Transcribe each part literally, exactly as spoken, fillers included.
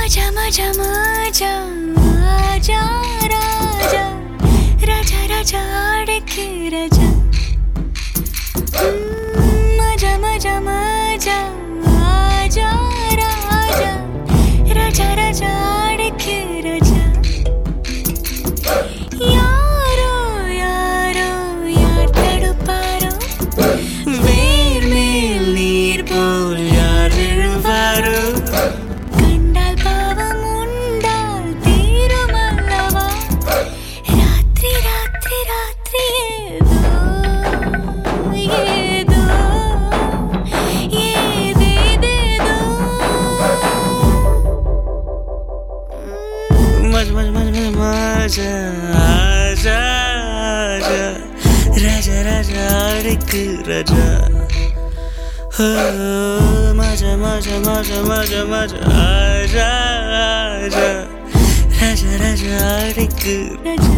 मजा मजा मजा आजा राजा राजा राजा अड़के राजा मजा मजा मजा आजा राजा राजा राजा अड़के राजा यारो यारो यार तड़पारो वेर मेल नीर पोल यार विழுவாரோ कंडाल पावम उंडाल तीरुमल्लवा रात्रि रात्रि रात्रि ஏதோ ஏதோ ஏதேதோ मज मज मज मज मजा आजा आजा राजा राजा अड़के राजा हो मजा मजा मजा मजा मजा आजा आजा राजा राजा अड़के राजा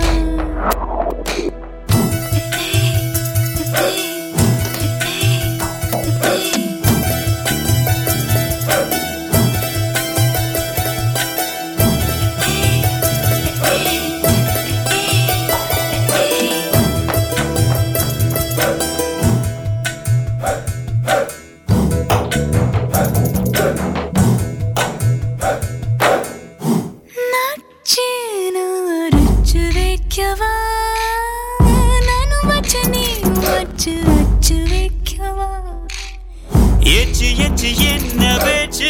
எச்சு எச்சு என்ன பேச்சு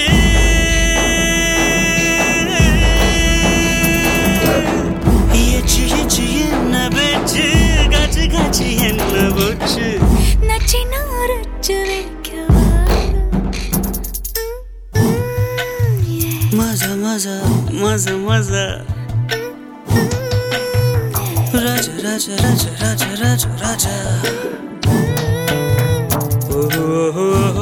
எச்சு எச்சு என்ன பேச்சு காச்சு காச்சு என்ன போச்சு நச்சி நாரச்சு வைக்கவா மசா மசா மசா மசா Raja Raja Raja Raja Raja Raja oh oh oh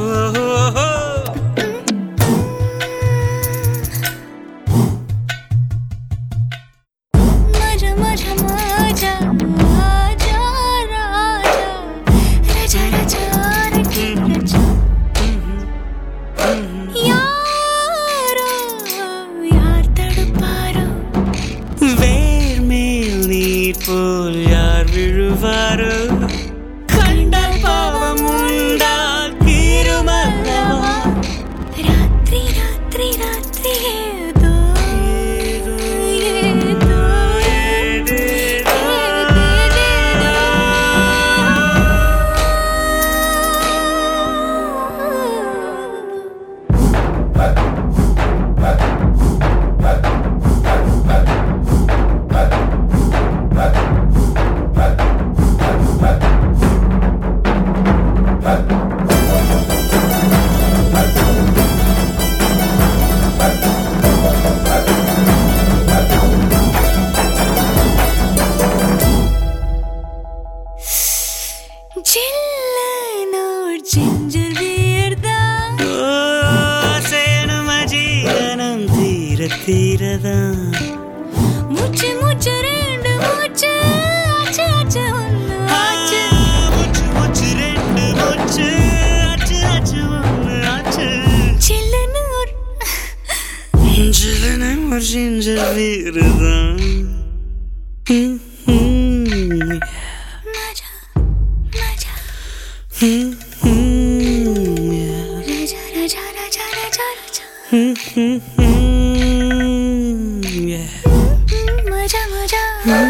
போல் யார் விழுவாரோ கண்டால் பாவம் உண்டால் தீருமல்லவா ராத்திரி ராத்திரி ராத்திரி ஏதோ ஏதோ ஏதேதோ ginger beer da oh senu majiyanam theera theera da muchu muchu rendu muchu achu achu onnu achu muchu muchu rendu muchu achu achu onnu achu chillanu chillanu or ginger beer da maja maja hmm मजा मजा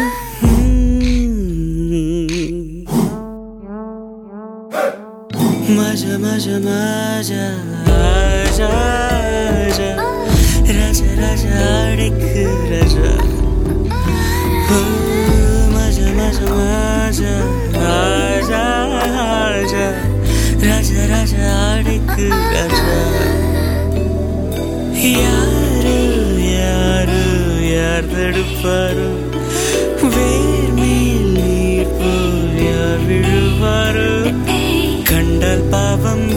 मजा मजा मजा आजा आजा राजा राजा अड़के राजा मजा मजा मजा आजा आजा राजा राजा अड़के राजा यारो यारो यार तड़पारो वेर मेल नीर पोल यार विழுவாரோ कंडाल पावम